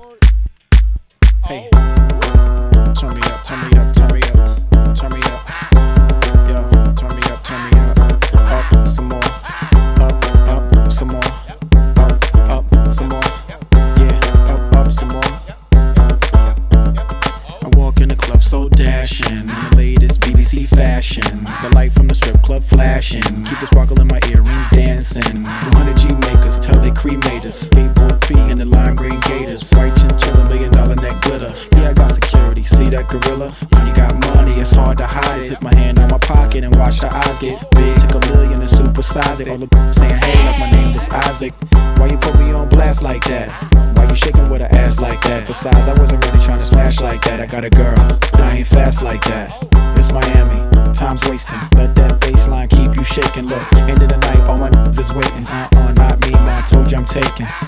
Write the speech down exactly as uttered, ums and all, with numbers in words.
Hey, turn me up, turn me up, turn me up, turn me up. Yo, turn me up, turn me up. Up some more, up, up some more, up, up some more. Yeah, up, up some more. I walk in the club so dashing, in the latest B B C fashion. The light from the strip club flashing, keep the sparkle in my earrings dancing. one hundred G makers tell they cremate us. Skateboard P in the lime green gators. White chinchilla, million dollar neck glitter. Yeah, I got security, see that gorilla? When you got money, it's hard to hide it. Took my hand out my pocket and watched her eyes get big. Took a million and supersize it. All the b****s saying hey like my name was Isaac. Why you put me on blast like that? Why you shaking with an ass like that? Besides, I wasn't really trying to smash like that. I got a girl, dying fast like that. It's Miami, time's wasting. Let that baseline keep you shaking. Look, end of the night, all my n***s is waiting. Uh-uh, not me, man, I told you I'm taking.